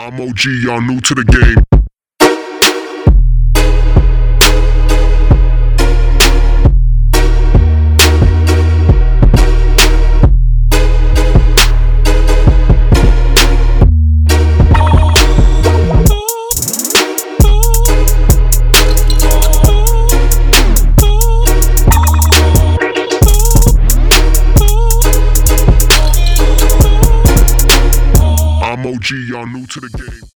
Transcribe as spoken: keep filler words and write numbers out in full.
I'm O G, y'all new to the game. I'm O G, y'all new to the game.